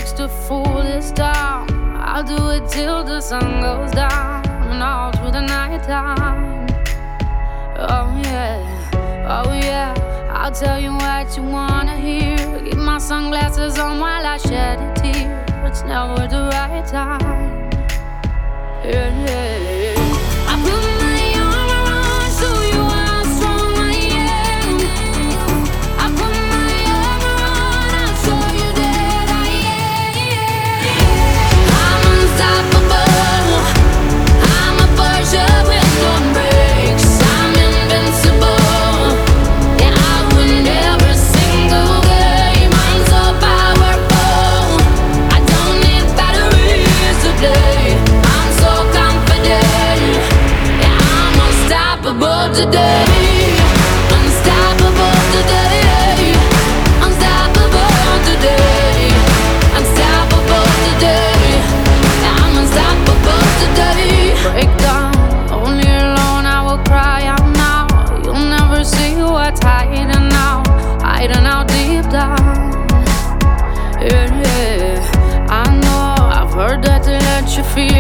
takes to fool this town. I'll do it till the sun goes down and all through the night time. Oh yeah, oh yeah, I'll tell you what you wanna hear. Keep my sunglasses on while I shed a tear. It's never the right time. Yeah, yeah, yeah. I put my armor on so you are strong I am. I put my armor on, I'll show you that I am. I'm unstoppable. I'm a Porsche with no brakes. I'm invincible. Yeah, I win every single game. I'm so powerful. I don't need batteries to play. I'm so confident. Yeah, I'm unstoppable today. Unstoppable today. Unstoppable today. Unstoppable today. Yeah, I'm unstoppable today. Break down, only alone I will cry out now. You'll never see what's hiding out, hiding out deep down. Yeah, yeah. I know I've heard that to let you feel